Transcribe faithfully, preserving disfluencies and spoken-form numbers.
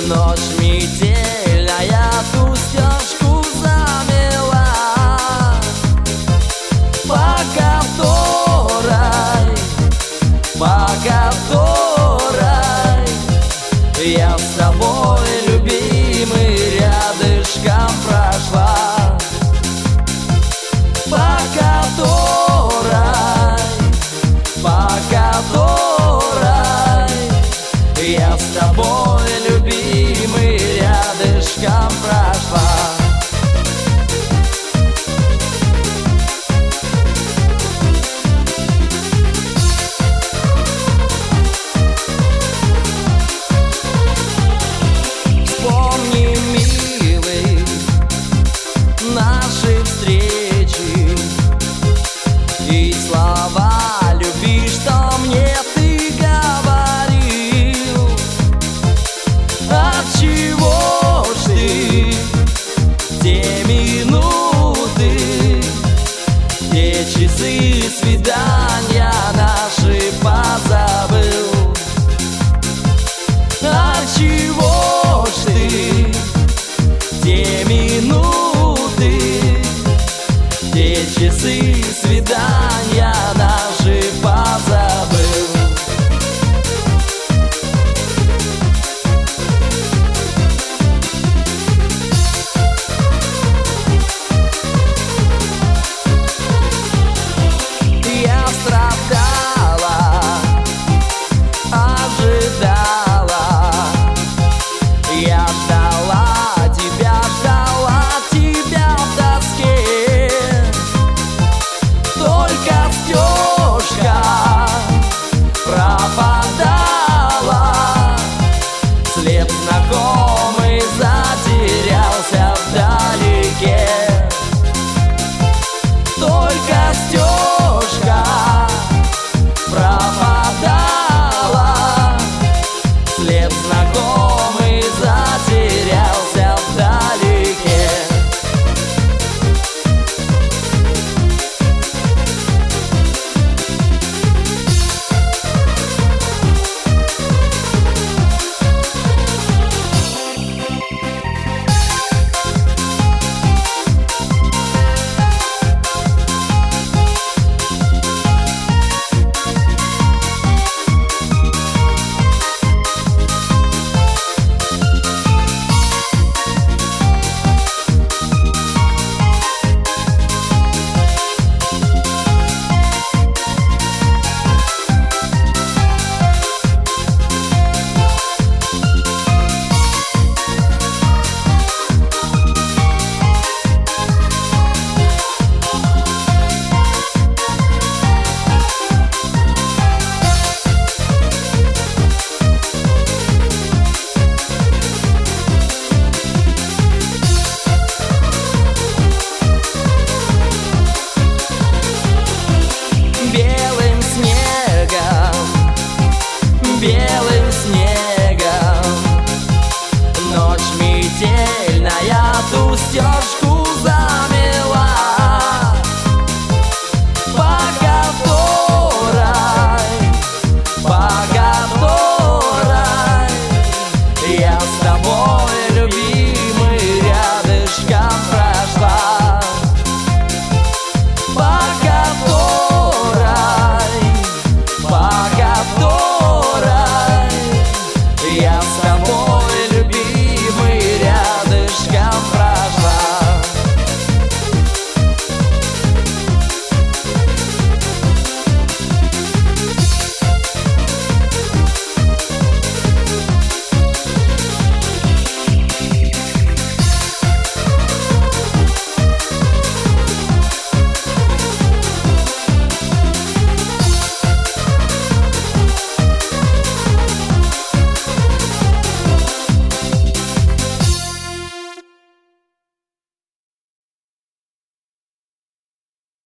Ночь метельная ту стежку замела, по которой, по которой я с тобой, любимый, рядышком прошла, по которой, по которой я с тобой, любимый, рядышком прошла. Вспомни, милый, наши встречи и слова любви, что мне ты говорил. Отчего ж ты те минуты, те часы свидания наши позабыл? Отчего ж ты те минуты, те часы свидания наши позабыл? Я страдала, ожидала, я ждала тебя, ждала тебя в тоске. Только стежка пропадала, след на